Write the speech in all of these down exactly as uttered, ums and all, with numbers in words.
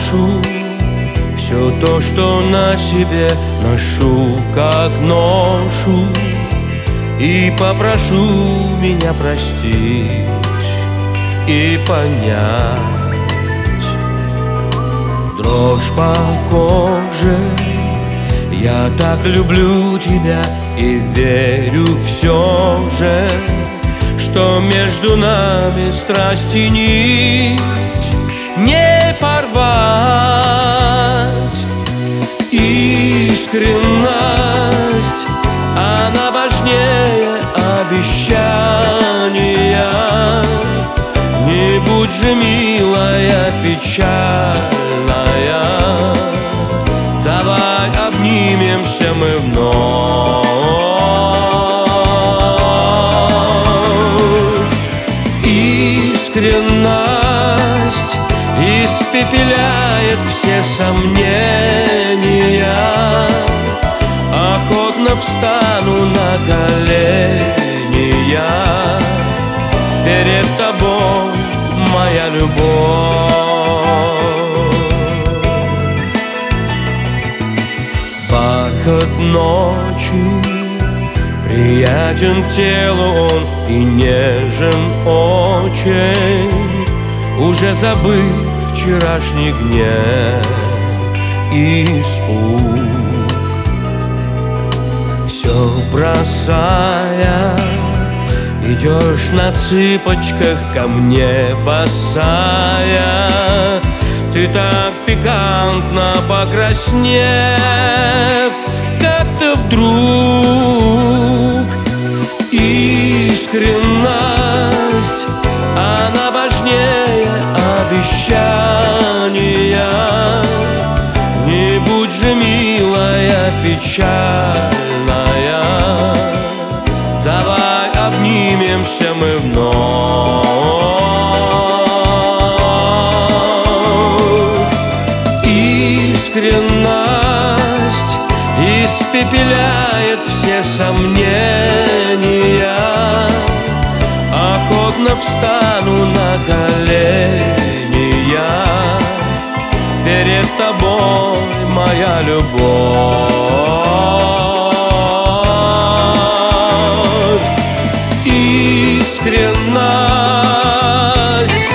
брошу все то, что на себе ношу, как ношу, и попрошу меня простить и понять. Дрожь по коже, я так люблю тебя и верю все же, что между нами страсти нить не порвать. Искренность, она важнее обещания. Не будь же, милая, печальная, давай обнимемся мы вновь. Искренность испепеляет все сомнения. Охотно встану на колени я перед тобой, моя любовь. Бархат ночи приятен телу он и нежен очень. Уже забыт вчерашний гнев и испуг. Все бросая, идешь на цыпочках ко мне босая. Ты так пикантно покраснев, как-то вдруг. Искренность, она важнее обещания. Не будь же, милая, печальная, давай обнимемся мы вновь. Искренность испепеляет все сомнения. Охотно встану на колени я перед тобой, моя любовь. Искренность,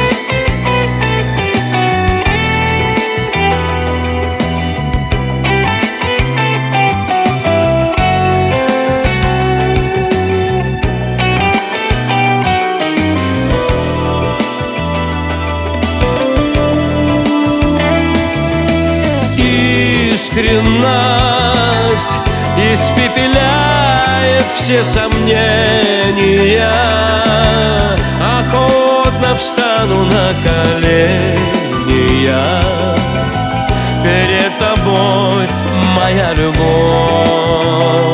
искренность испепеляет все сомнения. Охотно встану на колени я перед тобой, моя любовь.